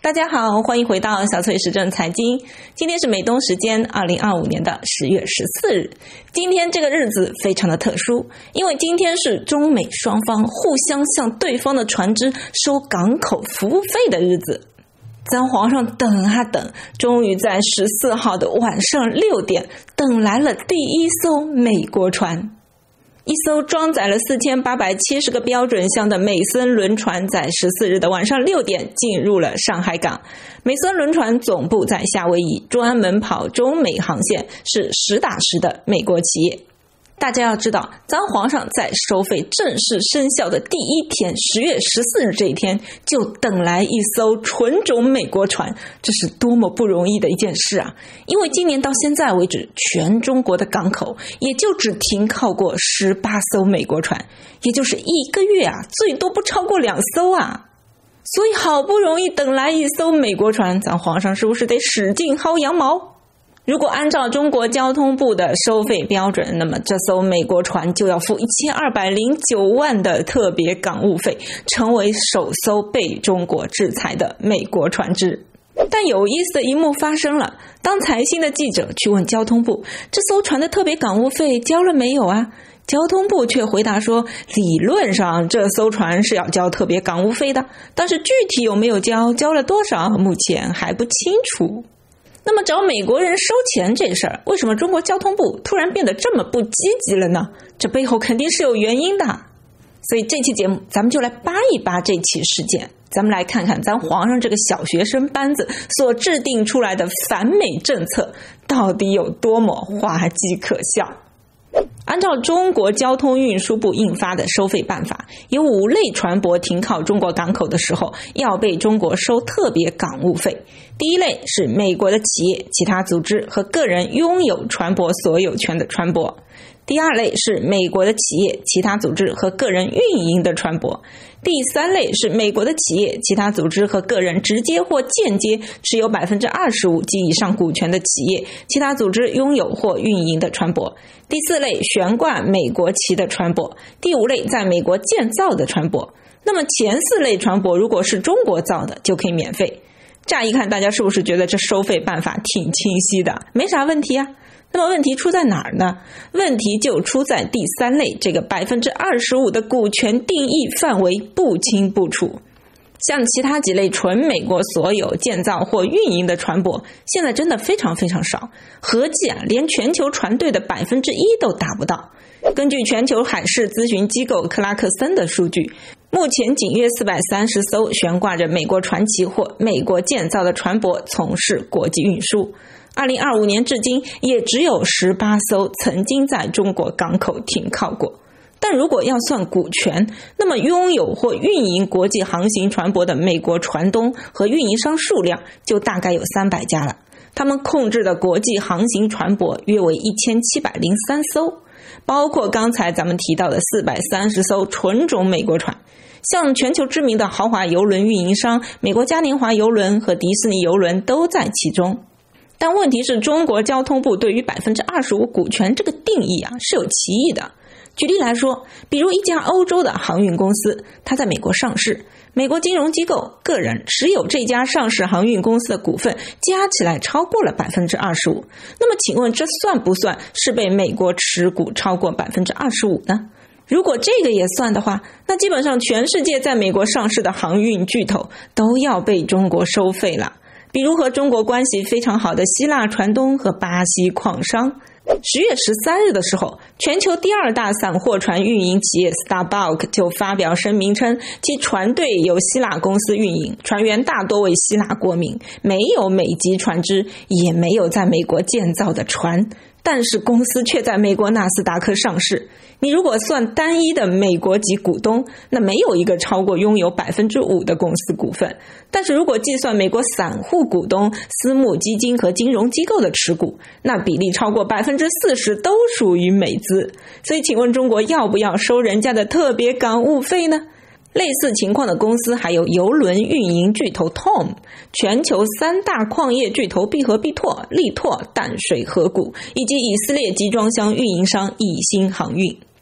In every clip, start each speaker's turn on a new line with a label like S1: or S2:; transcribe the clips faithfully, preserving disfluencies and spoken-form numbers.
S1: 大家好，欢迎回到小翠时政财经。今天是美东时间二零二五年的十月十四日。今天这个日子非常的特殊，因为今天是中美双方互相向对方的船只收港口服务费的日子。咱皇上等啊等，终于在十四号的晚上六点等来了第一艘美国船。一艘装载了四千八百七十个标准箱的美森轮船在十四日的晚上六点进入了上海港。美森轮船总部在夏威夷，专门跑中美航线，是实打实的美国企业。大家要知道，咱皇上在收费正式生效的第一天，十月十四日这一天，就等来一艘纯种美国船，这是多么不容易的一件事啊！因为今年到现在为止，全中国的港口也就只停靠过十八艘美国船，也就是一个月啊，最多不超过两艘啊。所以好不容易等来一艘美国船，咱皇上是不是得使劲薅羊毛？如果按照中国交通部的收费标准，那么这艘美国船就要付一千二百零九万的特别港务费，成为首艘被中国制裁的美国船只。但有意思的一幕发生了，当财新的记者去问交通部，这艘船的特别港务费交了没有啊？交通部却回答说，理论上这艘船是要交特别港务费的，但是具体有没有交，交了多少，目前还不清楚。那么找美国人收钱这事儿，为什么中国交通部突然变得这么不积极了呢？这背后肯定是有原因的。所以这期节目咱们就来扒一扒这起事件，咱们来看看咱皇上这个小学生班子所制定出来的反美政策到底有多么滑稽可笑。按照中国交通运输部印发的收费办法，有五类船舶停靠中国港口的时候要被中国收特别港务费。第一类是美国的企业、其他组织和个人拥有船舶所有权的船舶。第二类是美国的企业、其他组织和个人运营的船舶。第三类是美国的企业、其他组织和个人直接或间接持有 百分之二十五 及以上股权的企业、其他组织拥有或运营的船舶。第四类悬挂美国旗的船舶。第五类在美国建造的船舶。那么前四类船舶如果是中国造的就可以免费。乍一看大家是不是觉得这收费办法挺清晰的，没啥问题啊？那么问题出在哪儿呢？问题就出在第三类这个 百分之二十五 的股权定义范围不清不楚。像其他几类纯美国所有、建造或运营的船舶，现在真的非常非常少，合计啊，连全球船队的 百分之一 都达不到。根据全球海事咨询机构克拉克森的数据，目前仅约四百三十艘悬挂着美国船旗或美国建造的船舶从事国际运输。二零二五年至今，也只有十八艘曾经在中国港口停靠过。但如果要算股权，那么拥有或运营国际航行船舶的美国船东和运营商数量就大概有三百家了。他们控制的国际航行船舶约为一千七百零三艘，包括刚才咱们提到的四百三十艘纯种美国船。像全球知名的豪华邮轮运营商美国嘉年华邮轮和迪士尼邮轮都在其中。但问题是，中国交通部对于 百分之二十五 股权这个定义啊是有歧义的。举例来说，比如一家欧洲的航运公司，它在美国上市，美国金融机构、个人持有这家上市航运公司的股份加起来超过了 百分之二十五， 那么请问这算不算是被美国持股超过 百分之二十五 呢？如果这个也算的话，那基本上全世界在美国上市的航运巨头都要被中国收费了。比如和中国关系非常好的希腊船东和巴西矿商。十月十三日的时候，全球第二大散货船运营企业 Starbulk 就发表声明称，其船队由希腊公司运营，船员大多为希腊国民，没有美籍船只，也没有在美国建造的船，但是公司却在美国纳斯达克上市。你如果算单一的美国籍股东，那没有一个超过拥有 百分之五 的公司股份。但是如果计算美国散户股东、私募基金和金融机构的持股，那比例超过 百分之四十 都属于美资。所以请问中国要不要收人家的特别港务费呢？类似情况的公司还有邮轮运营巨头 Tom、 全球三大矿业巨头必和必拓、力拓、淡水河谷，以及以色列集装箱运营商易鑫航运。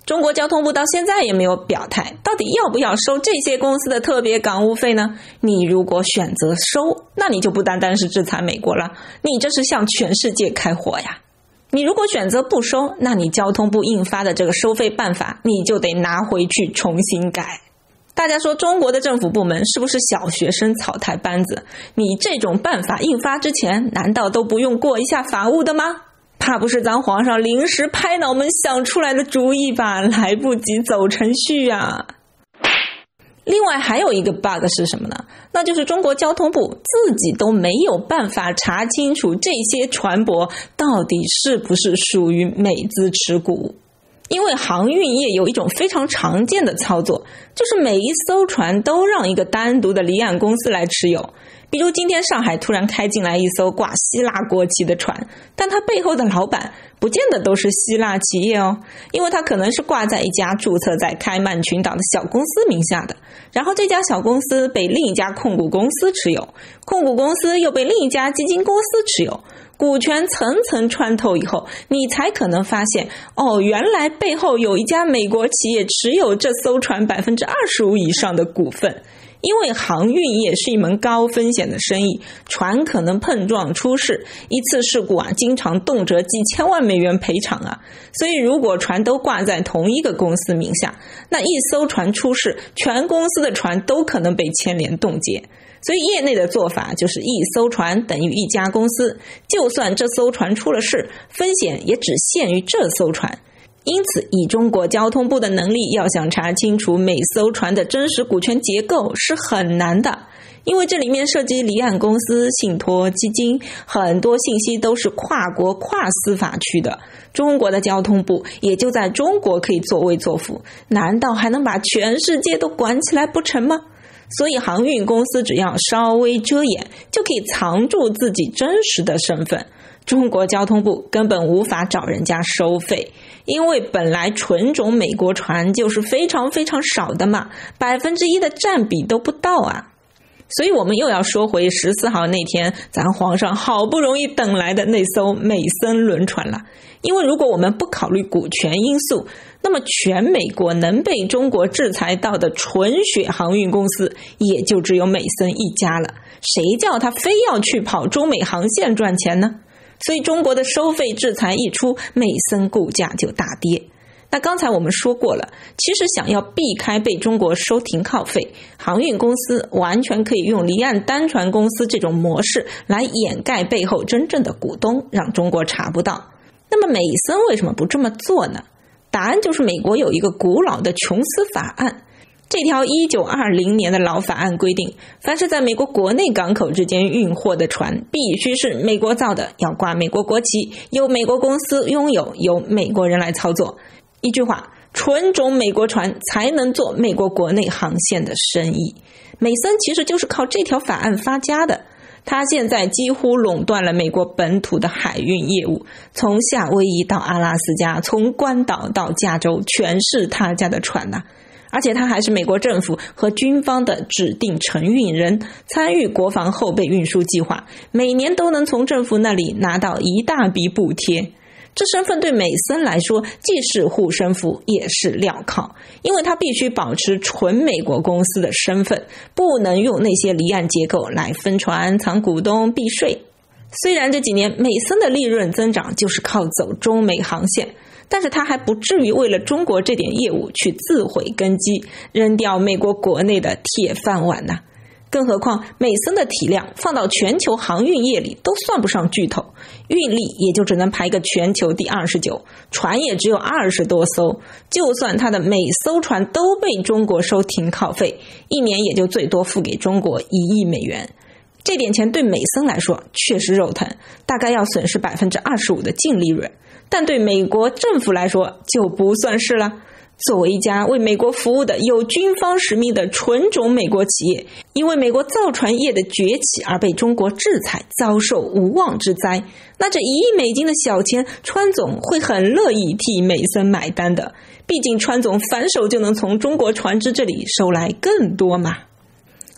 S1: 中国交通部到现在也没有表态，到底要不要收这些公司的特别港务费呢？你如果选择收，那你就不单单是制裁美国了，你这是向全世界开火呀。你如果选择不收，那你交通部印发的这个收费办法，你就得拿回去重新改。大家说中国的政府部门是不是小学生草台班子？你这种办法印发之前，难道都不用过一下法务的吗？怕不是咱皇上临时拍脑门想出来的主意吧？来不及走程序啊。另外还有一个 bug 是什么呢？那就是中国交通部自己都没有办法查清楚这些船舶到底是不是属于美资持股。因为航运业有一种非常常见的操作，就是每一艘船都让一个单独的离岸公司来持有。比如今天上海突然开进来一艘挂希腊国旗的船，但它背后的老板不见得都是希腊企业哦，因为它可能是挂在一家注册在开曼群岛的小公司名下的，然后这家小公司被另一家控股公司持有，控股公司又被另一家基金公司持有，股权层层穿透以后，你才可能发现，哦，原来背后有一家美国企业持有这艘船 百分之二十五 以上的股份。因为航运业是一门高风险的生意，船可能碰撞出事，一次事故啊，经常动辄几千万美元赔偿啊。所以如果船都挂在同一个公司名下，那一艘船出事，全公司的船都可能被牵连冻结。所以业内的做法就是一艘船等于一家公司，就算这艘船出了事，风险也只限于这艘船。因此，以中国交通部的能力，要想查清楚每艘船的真实股权结构是很难的，因为这里面涉及离岸公司、信托、基金，很多信息都是跨国跨司法区的。中国的交通部也就在中国可以作威作福，难道还能把全世界都管起来不成吗？所以航运公司只要稍微遮掩，就可以藏住自己真实的身份。中国交通部根本无法找人家收费，因为本来纯种美国船就是非常非常少的嘛，百分之一的占比都不到啊。所以我们又要说回十四号那天咱皇上好不容易等来的那艘美森轮船了。因为如果我们不考虑股权因素，那么全美国能被中国制裁到的纯血航运公司也就只有美森一家了，谁叫他非要去跑中美航线赚钱呢？所以中国的收费制裁一出，美森股价就大跌。那刚才我们说过了，其实想要避开被中国收停靠费，航运公司完全可以用离岸单船公司这种模式来掩盖背后真正的股东，让中国查不到。那么美森为什么不这么做呢？答案就是美国有一个古老的琼斯法案。这条一九二零年的老法案规定，凡是在美国国内港口之间运货的船，必须是美国造的，要挂美国国旗，由美国公司拥有，由美国人来操作。一句话，纯种美国船才能做美国国内航线的生意。美森其实就是靠这条法案发家的，他现在几乎垄断了美国本土的海运业务，从夏威夷到阿拉斯加，从关岛到加州，全是他家的船呐、啊。而且他还是美国政府和军方的指定承运人，参与国防后备运输计划，每年都能从政府那里拿到一大笔补贴。这身份对美森来说既是护身符也是镣铐，因为他必须保持纯美国公司的身份，不能用那些离岸结构来分船、藏股东、避税。虽然这几年美森的利润增长就是靠走中美航线，但是他还不至于为了中国这点业务去自毁根基，扔掉美国国内的铁饭碗呐、啊。更何况美森的体量放到全球航运业里都算不上巨头，运力也就只能排个全球第二十九，船也只有二十多艘，就算他的每艘船都被中国收停靠费，一年也就最多付给中国一亿美元。这点钱对美森来说确实肉疼，大概要损失 百分之二十五 的净利润，但对美国政府来说就不算是了。作为一家为美国服务的有军方使命的纯种美国企业，因为美国造船业的崛起而被中国制裁，遭受无妄之灾，那这一亿美金的小钱，川总会很乐意替美森买单的，毕竟川总反手就能从中国船只这里收来更多嘛。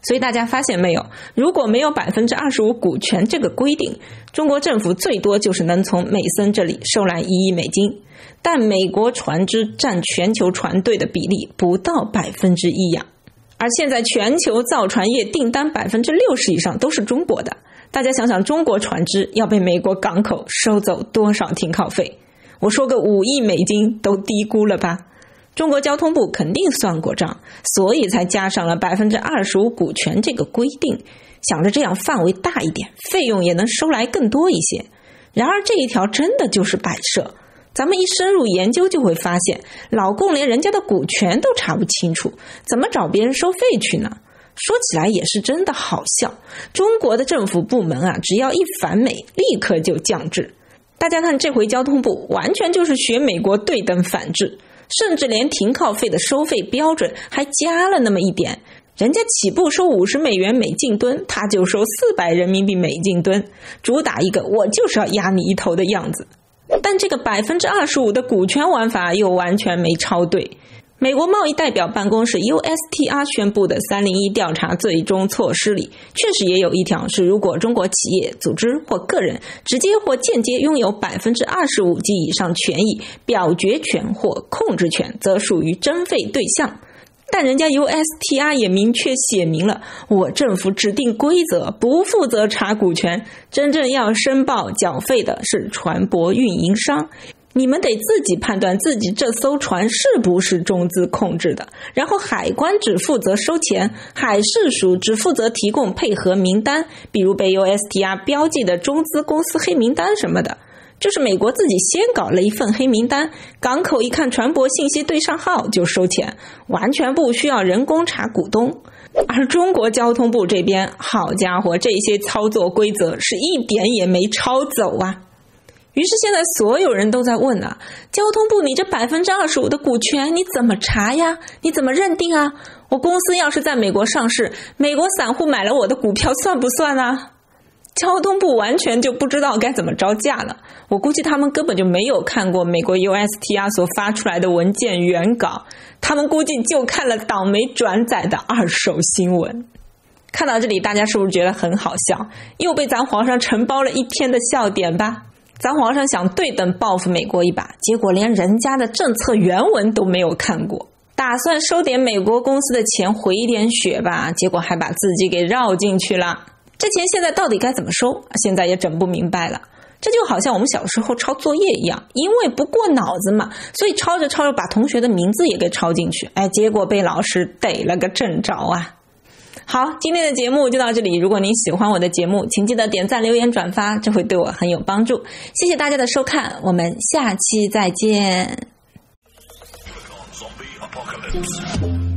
S1: 所以大家发现没有，如果没有 百分之二十五 股权这个规定，中国政府最多就是能从美森这里收来一亿美金，但美国船只占全球船队的比例不到百分之一呀。而现在全球造船业订单 百分之六十 以上都是中国的，大家想想中国船只要被美国港口收走多少停靠费？我说个五亿美金都低估了吧？中国交通部肯定算过账，所以才加上了 百分之二十五 股权这个规定，想着这样范围大一点，费用也能收来更多一些。然而这一条真的就是摆设，咱们一深入研究就会发现，老共连人家的股权都查不清楚，怎么找别人收费去呢？说起来也是真的好笑，中国的政府部门啊，只要一反美，立刻就降质。大家看这回交通部完全就是学美国对等反制，甚至连停靠费的收费标准还加了那么一点，人家起步收五十美元每进吨，他就收四百人民币每进吨，主打一个我就是要压你一头的样子。但这个 百分之二十五 的股权玩法又完全没抄对。美国贸易代表办公室 U S T R 宣布的三零一调查最终措施里，确实也有一条是，如果中国企业、组织或个人直接或间接拥有 百分之二十五 及以上权益、表决权或控制权，则属于征费对象。但人家 U S T R 也明确写明了，我政府制定规则，不负责查股权，真正要申报缴费的是船舶运营商。你们得自己判断自己这艘船是不是中资控制的，然后海关只负责收钱，海事署只负责提供配合名单，比如被 U S T R 标记的中资公司黑名单什么的。就是美国自己先搞了一份黑名单，港口一看船舶信息对上号就收钱，完全不需要人工查股东。而中国交通部这边，好家伙，这些操作规则是一点也没抄走啊。于是现在所有人都在问啊，交通部你这 百分之二十五 的股权你怎么查呀？你怎么认定啊？我公司要是在美国上市，美国散户买了我的股票算不算啊？交通部完全就不知道该怎么招架了，我估计他们根本就没有看过美国 U S T R 所发出来的文件原稿，他们估计就看了党媒转载的二手新闻。看到这里，大家是不是觉得很好笑？又被咱皇上承包了一天的笑点吧？咱皇上想对等报复美国一把，结果连人家的政策原文都没有看过，打算收点美国公司的钱回一点血吧，结果还把自己给绕进去了。这钱现在到底该怎么收？现在也整不明白了。这就好像我们小时候抄作业一样，因为不过脑子嘛，所以抄着抄着把同学的名字也给抄进去，哎，结果被老师逮了个正着啊。好，今天的节目就到这里。如果您喜欢我的节目，请记得点赞、留言、转发，这会对我很有帮助。谢谢大家的收看，我们下期再见。